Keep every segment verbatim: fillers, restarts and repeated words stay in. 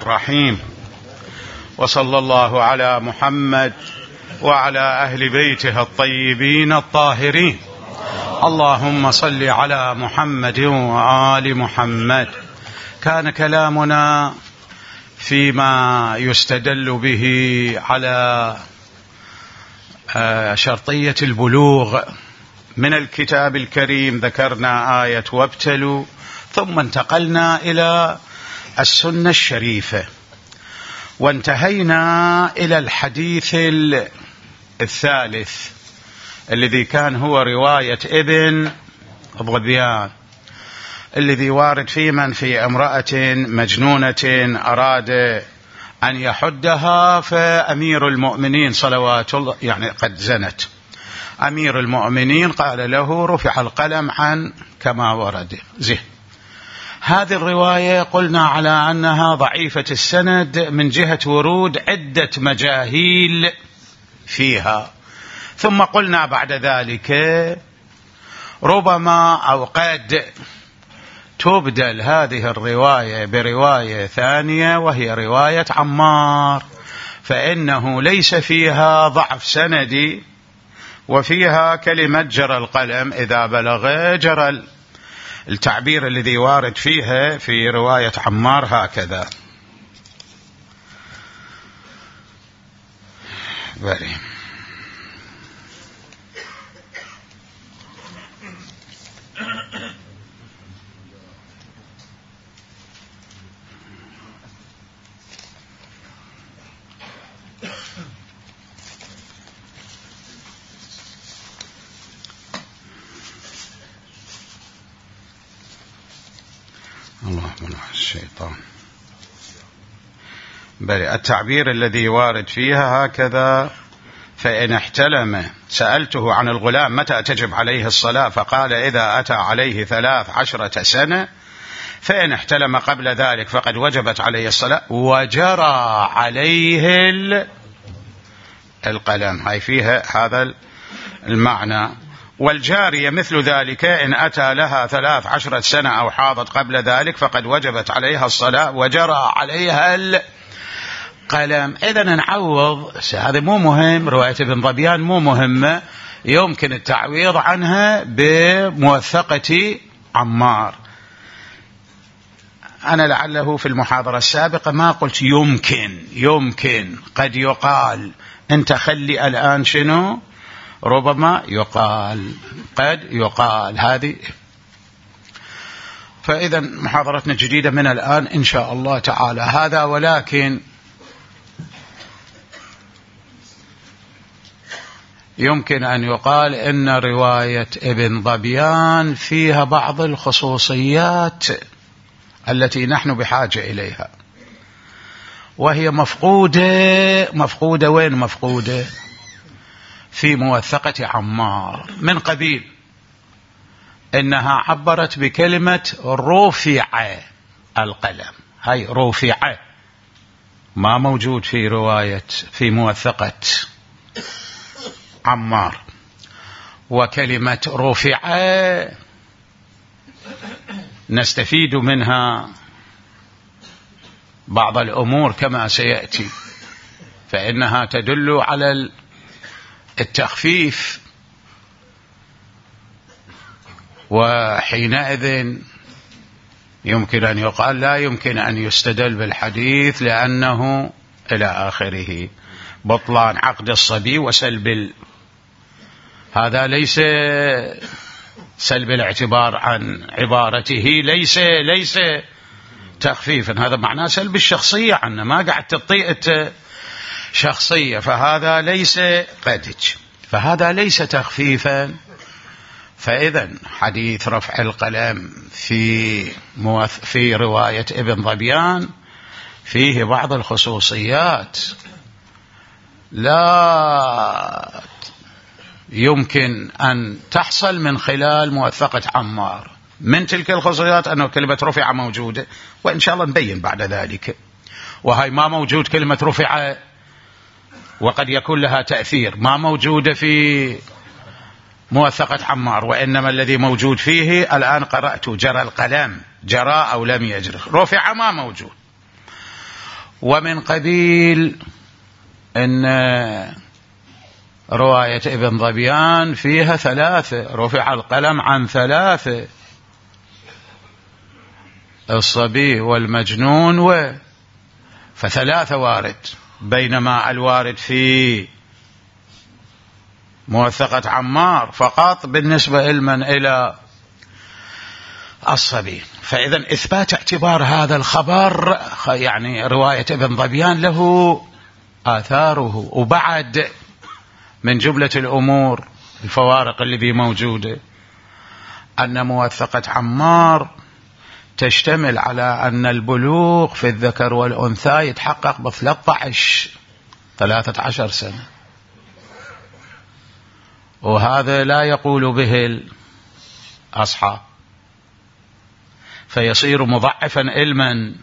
الرحيم. وصلى الله على محمد وعلى أهل بيته الطيبين الطاهرين. اللهم صل على محمد وآل محمد. كان كلامنا فيما يستدل به على شرطية البلوغ من الكتاب الكريم. ذكرنا آية وابتلوا، ثم انتقلنا إلى السنة الشريفة، وانتهينا إلى الحديث الثالث الذي كان هو رواية ابن ظبيان، الذي وارد في من في امرأة مجنونة أراد أن يحدها، فأمير المؤمنين صلوات الله يعني قد زنت، أمير المؤمنين قال له رفع القلم عن كما ورد زه. هذه الرواية قلنا على أنها ضعيفة السند من جهة ورود عدة مجاهيل فيها، ثم قلنا بعد ذلك ربما أو قد تبدل هذه الرواية برواية ثانية وهي رواية عمار، فإنه ليس فيها ضعف سندي، وفيها كلمة جرى القلم إذا بلغ جرى، التعبير الذي وارد فيها في رواية عمار هكذا. بلي. اللهم منع الشيطان. بل التعبير الذي وارد فيها هكذا: فإن احتلم، سألته عن الغلام متى تجب عليه الصلاة، فقال إذا أتى عليه ثلاث عشرة سنة، فإن احتلم قبل ذلك فقد وجبت عليه الصلاة وجرى عليه القلم. هاي فيها هذا المعنى. والجارية مثل ذلك، إن أتى لها ثلاث عشرة سنة أو حاضت قبل ذلك فقد وجبت عليها الصلاة وجرى عليها القلم. إذن نعوض، هذا مو مهم، رواية ابن ظبيان مو مهمة، يمكن التعويض عنها بموثقة عمار. أنا لعله في المحاضرة السابقة ما قلت يمكن، يمكن قد يقال، أنت خلي الآن شنو، ربما يقال، قد يقال هذه. فإذا محاضرتنا جديدة من الآن إن شاء الله تعالى هذا. ولكن يمكن أن يقال إن رواية ابن ظبيان فيها بعض الخصوصيات التي نحن بحاجة إليها، وهي مفقودة. مفقودة وين مفقودة؟ في موثقة عمار، من قبيل إنها عبرت بكلمة رفع القلم. هاي رفع ما موجود في رواية في موثقة عمار. وكلمة رفع نستفيد منها بعض الأمور كما سيأتي، فإنها تدل على التخفيف، وحينئذ يمكن أن يقال لا يمكن أن يستدل بالحديث لأنه إلى آخره بطلان عقد الصبي وسلب ال... هذا ليس سلب الاعتبار عن عبارته، ليس ليس تخفيفا، هذا معناه سلب الشخصية عنه، ما قاعد تطيئة شخصية، فهذا ليس قدج، فهذا ليس تخفيفا. فإذا حديث رفع القلم في موث... في رواية ابن ظبيان فيه بعض الخصوصيات لا يمكن أن تحصل من خلال موثقة عمار. من تلك الخصوصيات أنه كلمة رفع موجودة، وإن شاء الله نبين بعد ذلك. وهي ما موجود كلمة رفع، وقد يكون لها تأثير، ما موجودة في موثقة عمار، وإنما الذي موجود فيه الآن قرأت جرى القلم، جرى أو لم يجري، رفع ما موجود. ومن قبيل إن رواية ابن ظبيان فيها ثلاثة، رفع القلم عن ثلاثة، الصبي والمجنون و فثلاثة وارد، بينما الوارد في موثقة عمار فقط بالنسبة لمن إلى الصبي. فإذا إثبات اعتبار هذا الخبر يعني رواية ابن ظبيان له آثاره. وبعد من جملة الأمور الفوارق الذي موجودة أن موثقة عمار تشتمل على أن البلوغ في الذكر والأنثى يتحقق بثلاثة عشر سنة، وهذا لا يقول به الأصحاب، فيصير مضعفا علما،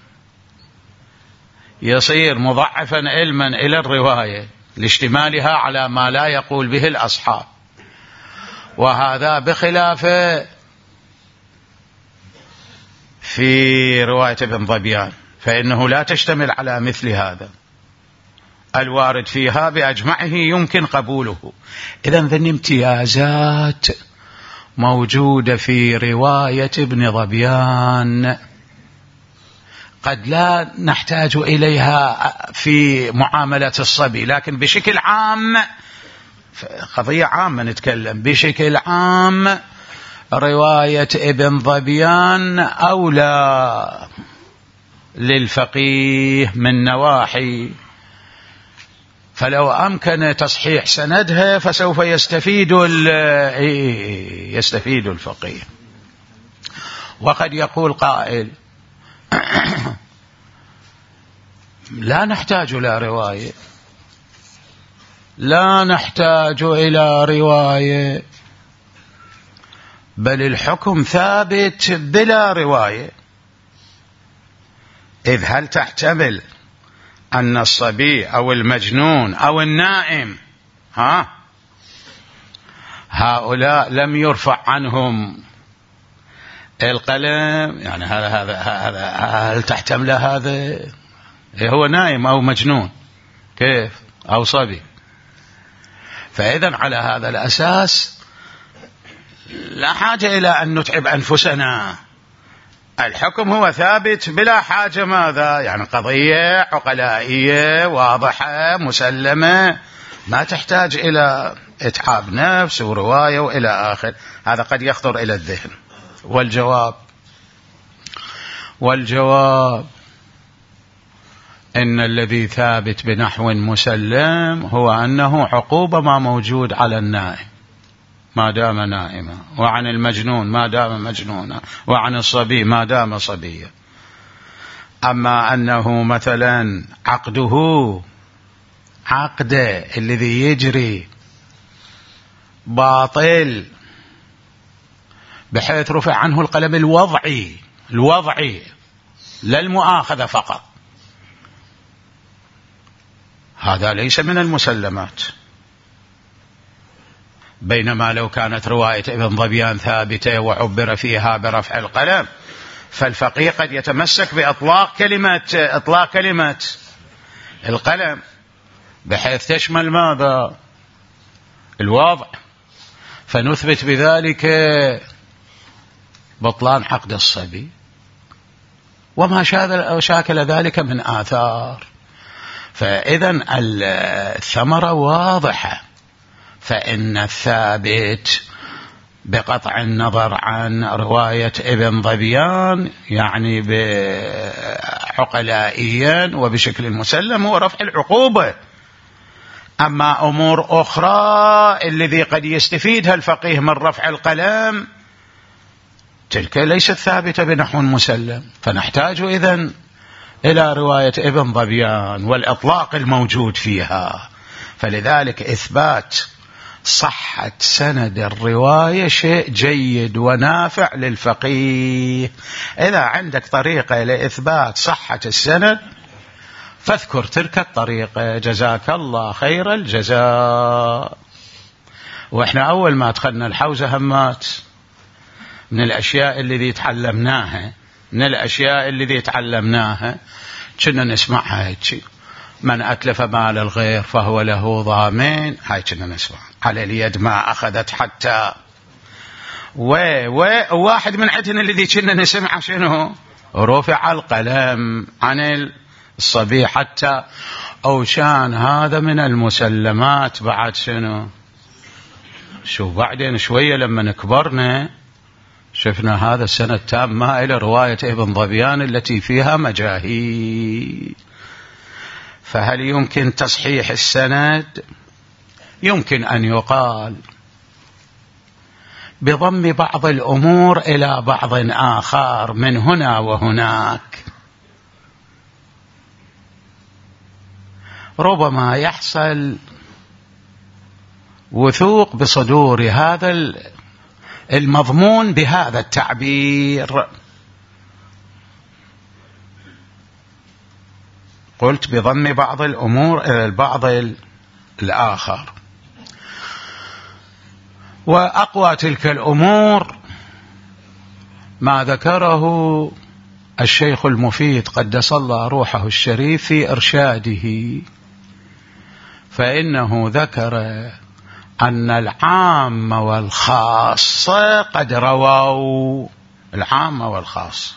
يصير مضعفا علما إلى الرواية لاشتمالها على ما لا يقول به الأصحاب. وهذا بخلاف في رواية ابن ظبيان، فإنه لا تشتمل على مثل هذا، الوارد فيها بأجمعه يمكن قبوله. إذن ذن امتيازات موجودة في رواية ابن ظبيان قد لا نحتاج إليها في معاملة الصبي، لكن بشكل عام قضية عامة نتكلم بشكل عام رواية ابن ظبيان أولى للفقيه من نواحي، فلو أمكن تصحيح سندها فسوف يستفيد يستفيد الفقيه. وقد يقول قائل لا نحتاج إلى رواية، لا نحتاج إلى رواية، بل الحكم ثابت بلا رواية. إذ هل تحتمل أن الصبي أو المجنون أو النائم ها هؤلاء لم يرفع عنهم القلم؟ يعني هذا هذا هذا هل تحتمل هذا؟ هو نائم أو مجنون كيف أو صبي. فإذا على هذا الأساس لا حاجة إلى أن نتعب أنفسنا، الحكم هو ثابت بلا حاجة ماذا يعني قضية عقلائية واضحة مسلمة، ما تحتاج إلى إتعاب نفس ورواية وإلى آخر. هذا قد يخطر إلى الذهن. والجواب والجواب إن الذي ثابت بنحو مسلم هو أنه عقوبة ما موجود على النائم ما دام نائما، وعن المجنون ما دام مجنونا، وعن الصبي ما دام صبيا. أما أنه مثلا عقده عقده الذي يجري باطل بحيث رفع عنه القلم الوضعي الوضعي لا المؤاخذة فقط، هذا ليس من المسلمات. بينما لو كانت رواية ابن ظبيان ثابتة وعبر فيها برفع القلم فالفقيه قد يتمسك بإطلاق كلمة إطلاق كلمة القلم بحيث تشمل ماذا الوضع، فنثبت بذلك بطلان عقد الصبي وما شاكل ذلك من آثار. فإذا الثمرة واضحة، فإن الثابت بقطع النظر عن رواية ابن ظبيان يعني بعقلائيا وبشكل مسلم هو رفع العقوبة. أما أمور أخرى الذي قد يستفيدها الفقيه من رفع القلم تلك ليست ثابتة بنحو مسلم، فنحتاج إذن إلى رواية ابن ظبيان والإطلاق الموجود فيها. فلذلك إثبات صحة سند الرواية شيء جيد ونافع للفقيه. إذا عندك طريقة لإثبات صحة السند فاذكر تلك الطريقة، جزاك الله خير الجزاء. وإحنا أول ما دخلنا الحوزة همات من الأشياء التي تعلمناها من الأشياء التي تعلمناها كنا نسمعها هيك، من أتلف مال الغير فهو له ضامن، هاي كنا نسمع. على اليد ما أخذت حتى و وواحد من عندنا الذي كنا نسمع شنو؟ رفع القلم عن الصبي حتى، أو شان هذا من المسلمات. بعد شنو؟ شو بعدين شوية لما كبرنا شفنا هذا السنة التام ما إلى رواية ابن ظبيان التي فيها مجاهيل. فهل يمكن تصحيح السند؟ يمكن أن يقال بضم بعض الأمور إلى بعض آخر من هنا وهناك. ربما يحصل وثوق بصدور هذا المضمون بهذا التعبير. قلت بضم بعض الأمور إلى البعض الآخر. وأقوى تلك الأمور ما ذكره الشيخ المفيد قدس الله روحه الشريف في إرشاده، فإنه ذكر أن العام والخاص قد رووا. العام والخاص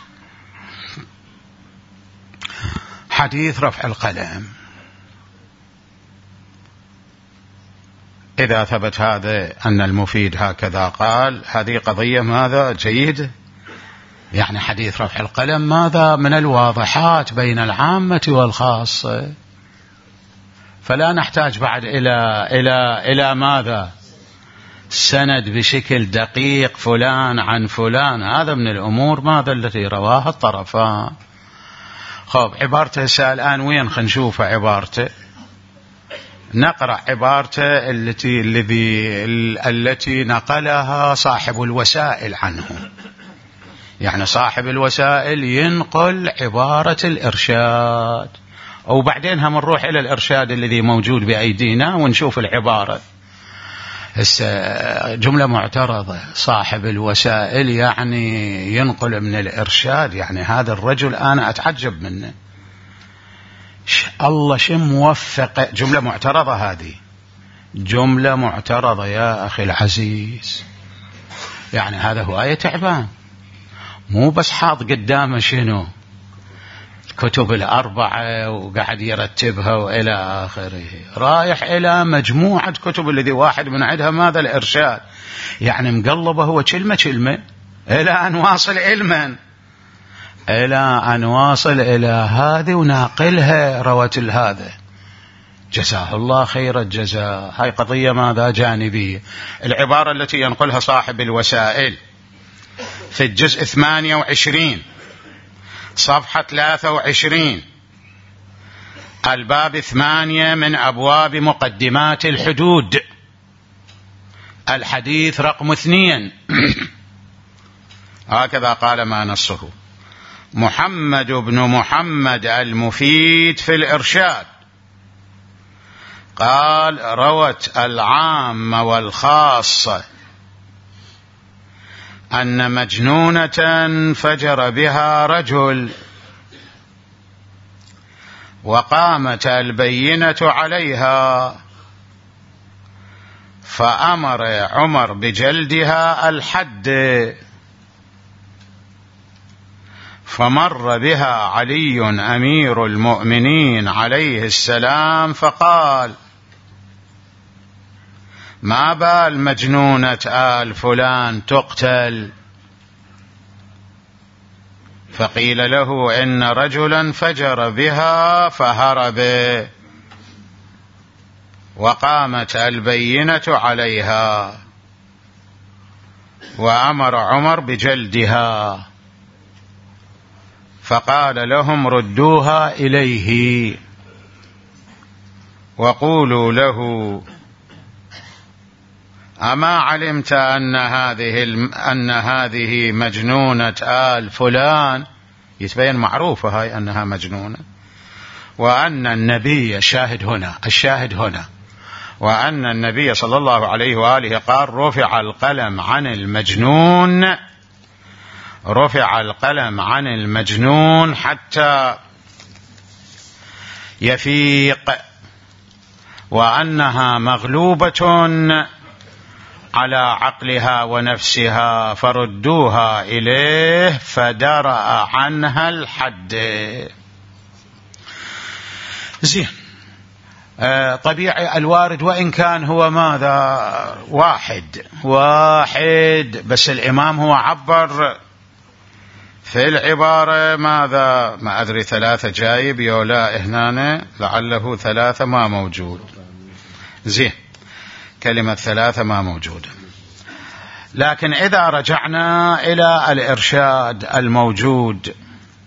حديث رفع القلم، إذا ثبت هذا أن المفيد هكذا قال، هذه قضية ماذا جيد، يعني حديث رفع القلم ماذا من الواضحات بين العامة والخاصة، فلا نحتاج بعد إلى إلى إلى ماذا سند بشكل دقيق فلان عن فلان. هذا من الأمور ماذا التي رواها الطرفان. خب عبارته سأل الآن وين خنشوفه عبارته، نقرأ عبارته التي الذي التي نقلها صاحب الوسائل عنه. يعني صاحب الوسائل ينقل عبارة الإرشاد، أو بعدين هم نروح إلى الإرشاد الذي موجود بأيدينا ونشوف العبارة. جملة معترضة، صاحب الوسائل يعني ينقل من الإرشاد، يعني هذا الرجل أنا أتعجب منه، الله شو موفق. جملة معترضة، هذه جملة معترضة يا أخي العزيز. يعني هذا هواية تعبان، مو بس حاط قدامه شنو كتب الأربعة وقاعد يرتبها وإلى آخره، رايح إلى مجموعة كتب الذي واحد من عندها ماذا الإرشاد، يعني مقلبه هو كلمة كلمة إلى أن واصل علما، إلى أن واصل إلى هذه وناقلها روت هذا، جزاه الله خير الجزاء. هاي قضية ماذا جانبية. العبارة التي ينقلها صاحب الوسائل في الجزء ثمانية وعشرين صفحة ثلاثة وعشرين الباب ثمانية من أبواب مقدمات الحدود، الحديث رقم اثنين. هكذا قال ما نصه محمد بن محمد المفيد في الإرشاد، قال روت العام والخاصة أن مجنونة فجر بها رجل وقامت البينة عليها، فأمر عمر بجلدها الحد، فمر بها علي أمير المؤمنين عليه السلام فقال: ما بال مجنونة آل فلان تقتل؟ فقيل له: إن رجلا فجر بها فهرب، وقامت البينة عليها، وأمر عمر بجلدها، فقال لهم: ردوها إليه وقولوا له: أما علمت أن هذه أن هذه مجنونة آل فلان؟ يتبين معروفة هاي أنها مجنونة، وأن النبي الشاهد هنا الشاهد هنا وأن النبي صلى الله عليه وآله قال: رفع القلم عن المجنون رفع القلم عن المجنون حتى يفيق وأنها مغلوبة على عقلها ونفسها فردوها إليه فدرأ عنها الحد. زين. طبيعي الوارد وإن كان هو ماذا واحد واحد بس الإمام هو عبر في العبارة ماذا ما أدري ثلاثة جايب يولا هنا لعله ثلاثة ما موجود. زين كلمة ثلاثة ما موجودة. لكن إذا رجعنا إلى الإرشاد الموجود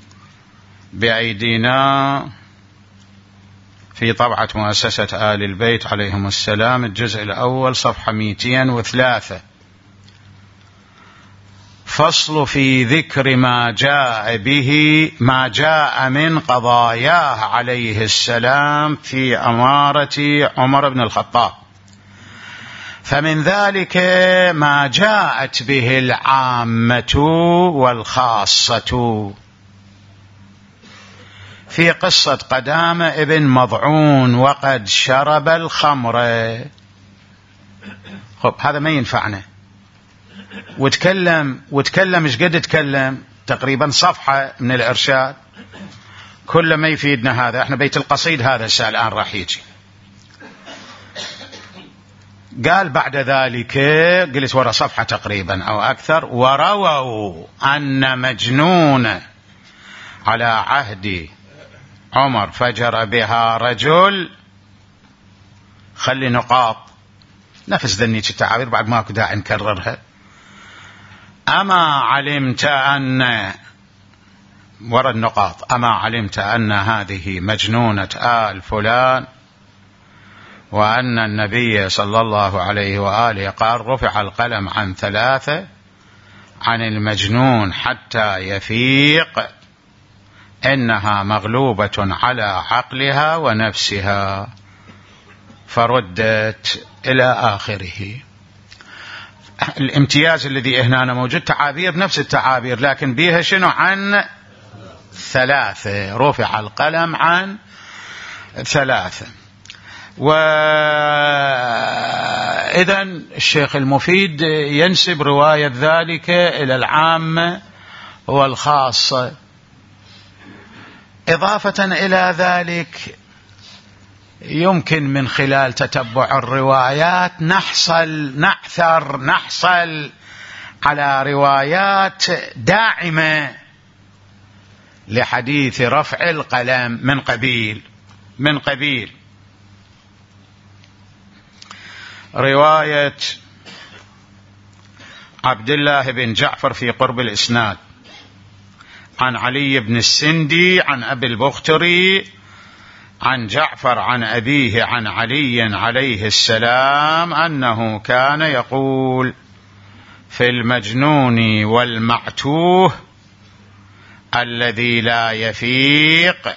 بأيدينا في طبعة مؤسسة آل البيت عليهم السلام الجزء الأول صفحة مئتين وثلاثة فصل في ذكر ما جاء به ما جاء من قضاياه عليه السلام في أمارة عمر بن الخطاب. فمن ذلك ما جاءت به العامة والخاصة في قصة قدامة ابن مضعون وقد شرب الخمر. خب هذا ما ينفعنا وتكلم وتكلم ايش قد تكلم تقريبا صفحة من الإرشاد كل ما يفيدنا هذا. احنا بيت القصيد هذا الساعة الآن راح يجي. قال بعد ذلك قلت ورا صفحة تقريبا أو أكثر ورووا أن مجنون على عهد عمر فجر بها رجل. خلي نقاط نفس ذنيك التعابير بعد ما داعي نكررها. أما علمت أن ورا النقاط أما علمت أن هذه مجنونة آل فلان وأن النبي صلى الله عليه وآله قال رفع القلم عن ثلاثة عن المجنون حتى يفيق إنها مغلوبة على عقلها ونفسها فردت إلى آخره. الامتياز الذي هنا موجود تعابير نفس التعابير لكن بيها شنو عن ثلاثة رفع القلم عن ثلاثة. وإذن الشيخ المفيد ينسب رواية ذلك إلى العامة والخاصة. إضافة إلى ذلك يمكن من خلال تتبع الروايات نحصل نعثر نحصل على روايات داعمة لحديث رفع القلم من قبيل من قبيل رواية عبد الله بن جعفر في قرب الإسناد عن علي بن السندي عن أبي البختري عن جعفر عن أبيه عن علي عليه السلام أنه كان يقول في المجنون والمعتوه الذي لا يفيق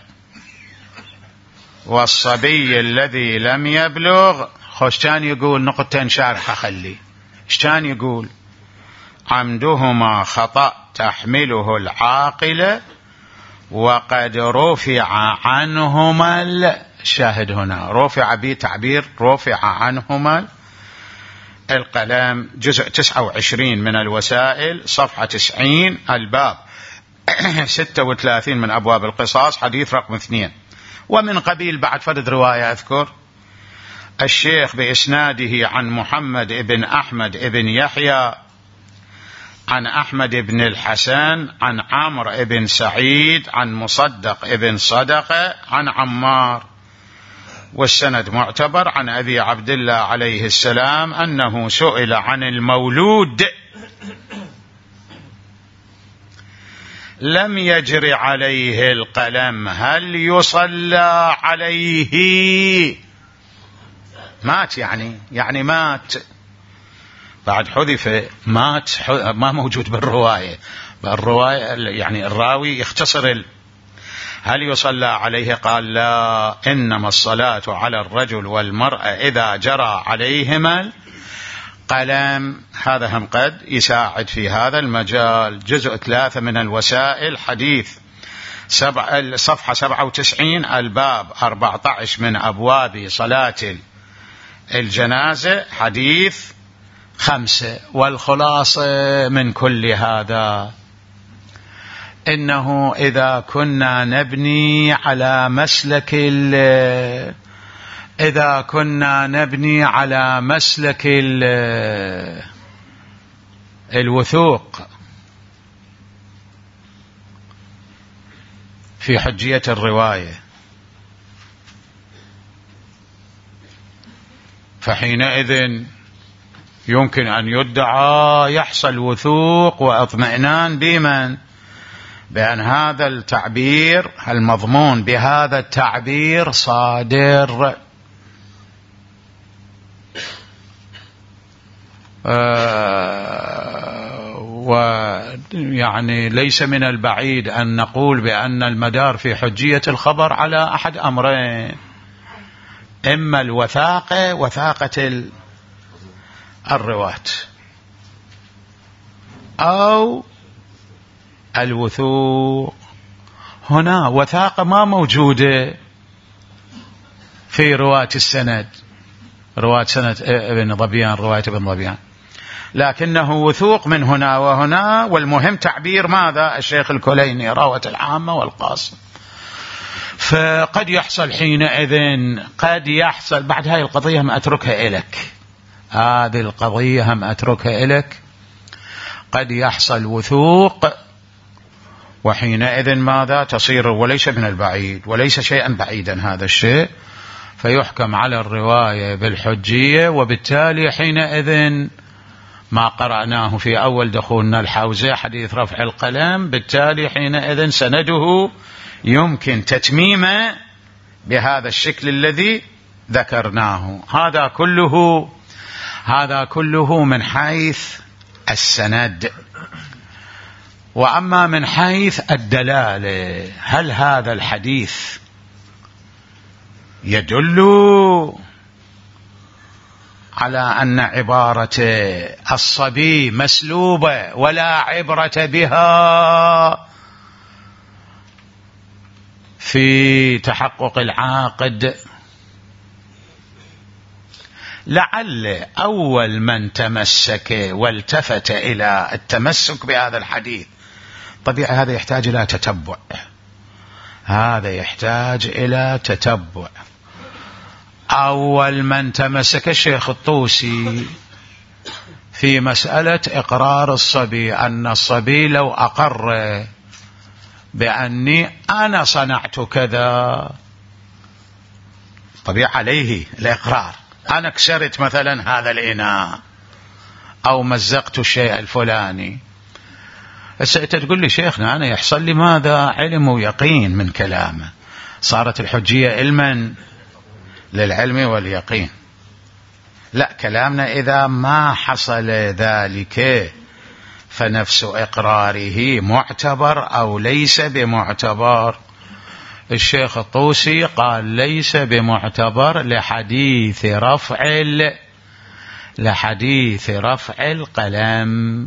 والصبي الذي لم يبلغ. خوش كان يقول نقطتين شارحة خلي ايش كان يقول عمدهما خطأ تحمله العاقلة وقد رفع عنهما الشاهد هنا رفع بتعبير رفع عنهما القلم. جزء تسعة وعشرين من الوسائل صفحة تسعين الباب ستة وثلاثين من أبواب القصاص حديث رقم اثنين. ومن قبيل بعد فرد رواية أذكر الشيخ بإسناده عن محمد بن أحمد بن يحيى عن أحمد بن الحسن عن عمرو بن سعيد عن مصدق بن صدقة عن عمار والسند معتبر عن أبي عبد الله عليه السلام أنه سئل عن المولود لم يجر عليه القلم هل يصلى عليه. مات يعني يعني مات بعد حذف مات ما موجود بالرواية بالرواية يعني الراوي يختصر ال... هل يصلى عليه قال لا إنما الصلاة على الرجل والمرأة إذا جرى عليهما قلم. هذا هم قد يساعد في هذا المجال. جزء ثلاثة من الوسائل حديث سبع صفحة سبعة وتسعين الباب أربعة عشر من أبواب صلاة الجنازة حديث خمسة. والخلاصة من كل هذا إنه إذا كنا نبني على مسلك إذا كنا نبني على مسلك الوثوق في حجية الرواية، فحينئذ يمكن أن يدعى يحصل وثوق واطمئنان بمن؟ بأن هذا التعبير المضمون بهذا التعبير صادر. آه ويعني ليس من البعيد أن نقول بأن المدار في حجية الخبر على أحد أمرين: إما الوثاقة وثاقة الرواة، أو الوثوق. هنا وثاقة ما موجودة في رواة السند، رواة سند ابن ظبيان، رواية ابن ظبيان، لكنه وثوق من هنا وهنا. والمهم تعبير ماذا؟ الشيخ الكليني، روت العامة والقاسم. فقد يحصل حينئذ، قد يحصل بعد هاي القضية هم أتركها إليك، هذه القضية هم أتركها إليك. قد يحصل وثوق، وحينئذ ماذا؟ تصير، وليس من البعيد وليس شيئا بعيدا هذا الشيء، فيحكم على الرواية بالحجية. وبالتالي حينئذ ما قرأناه في أول دخولنا الحوزة حديث رفع القلم، بالتالي حينئذ سنده يمكن تتميمه بهذا الشكل الذي ذكرناه. هذا كله هذا كله من حيث السند. وأما من حيث الدلالة، هل هذا الحديث يدل على أن عبارة الصبي مسلوبة ولا عبرة بها في تحقق العاقد؟ لعل أول من تمسك والتفت إلى التمسك بهذا الحديث، طبيعي هذا يحتاج إلى تتبع، هذا يحتاج إلى تتبع. أول من تمسك الشيخ الطوسي في مسألة إقرار الصبي، أن الصبي لو أقر بأني أنا صنعت كذا، طبيعي عليه الإقرار، أنا كسرت مثلا هذا الإناء أو مزقت الشيء الفلاني. أنت تقول لي شيخنا أنا يحصل لي ماذا؟ علم ويقين من كلامه، صارت الحجية علما للعلم واليقين. لا، كلامنا إذا ما حصل ذلك فنفس إقراره معتبر أو ليس بمعتبر. الشيخ الطوسي قال ليس بمعتبر لحديث رفع لحديث رفع القلم،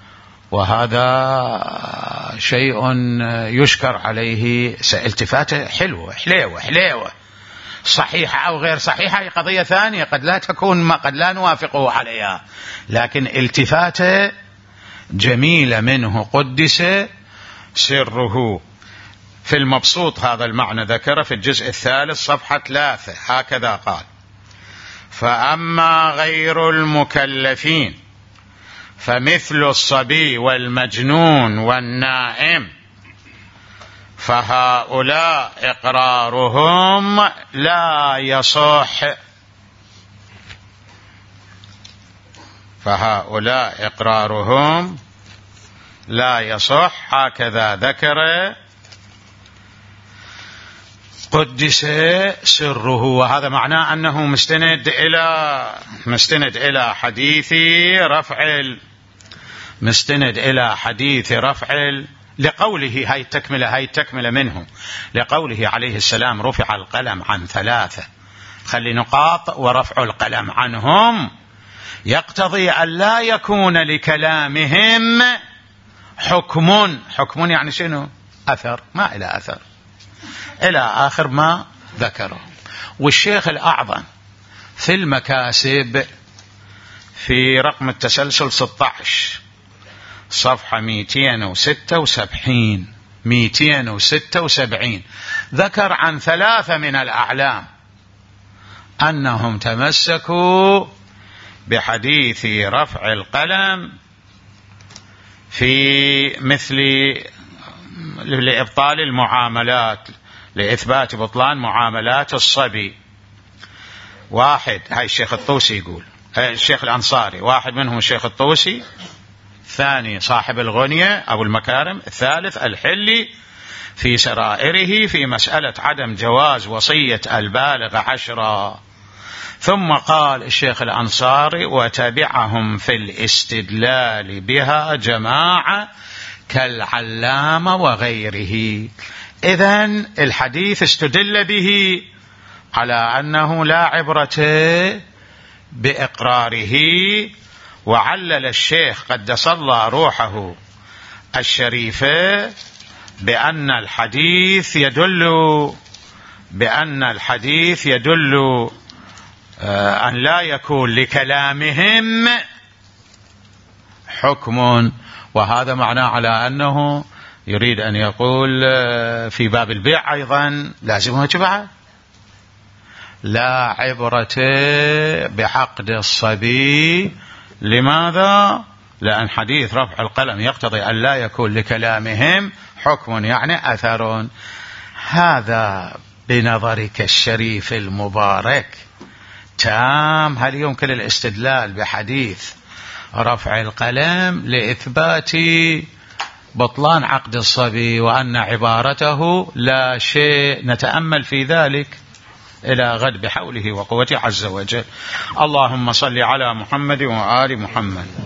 وهذا شيء يشكر عليه. التفاته حلوة حليوة حليوة، صحيحة أو غير صحيحة قضية ثانية، قد لا تكون، ما قد لا نوافقه عليها، لكن التفاته جميلة منه قدس سره. في المبسوط هذا المعنى ذكر في الجزء الثالث صفحة ثلاثة، هكذا قال: فأما غير المكلفين فمثل الصبي والمجنون والنائم فهؤلاء إقرارهم لا يصح فهؤلاء إقرارهم لا يصح هكذا ذكر قدس سره. وهذا معناه أنه مستند إلى مستند إلى حديث رفع مستند إلى حديث رفع لقوله، هاي التكملة هاي التكملة منه، لقوله عليه السلام: رفع القلم عن ثلاثة، خلي نقاط، ورفع القلم عنهم يقتضي أن لا يكون لكلامهم حكم. حكم يعني شنو؟ أثر، ما إلى أثر إلى آخر ما ذكره. والشيخ الأعظم في المكاسب في رقم التسلسل ستة عشر صفحة مئتين وستة وسبعين مئتين وستة وسبعين ذكر عن ثلاثة من الأعلام أنهم تمسكوا بحديث رفع القلم في مثل لإبطال المعاملات، لإثبات بطلان معاملات الصبي. واحد، هاي الشيخ الطوسي يقول، الشيخ الأنصاري، واحد منهم الشيخ الطوسي، ثاني صاحب الغنية أبو المكارم، الثالث الحلي في سرائره في مسألة عدم جواز وصية البالغ عشرة. ثم قال الشيخ الأنصاري: وتبعهم في الاستدلال بها جماعة كالعلامة وغيره. إذن الحديث استدل به على أنه لا عبرة بإقراره. وعلل الشيخ قدس الله روحه الشريفة بأن الحديث يدل بأن الحديث يدل أن لا يكون لكلامهم حكم، وهذا معناه على أنه يريد أن يقول في باب البيع أيضا لازم يتبع لا عبرة بعقد الصبي. لماذا؟ لأن حديث رفع القلم يقتضي أن لا يكون لكلامهم حكم، يعني أثر. هذا بنظرك الشريف المبارك تام. هل يمكن الاستدلال بحديث رفع القلم لإثبات بطلان عقد الصبي وأن عبارته لا شيء؟ نتأمل في ذلك إلى غد بحوله وقوته عز وجل. اللهم صل على محمد وآل محمد.